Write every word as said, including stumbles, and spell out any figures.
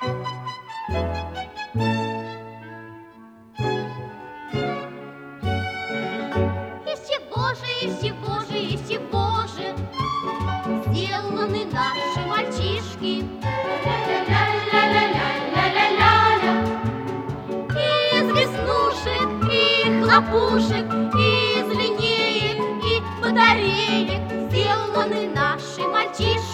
Из чего же, из чего же, из чего же сделаны наши мальчишки? Ля-ля-ля-ля-ля-ля-ля-ля. Из веснушек и хлопушек, из линеек и батареек сделаны наши мальчишки.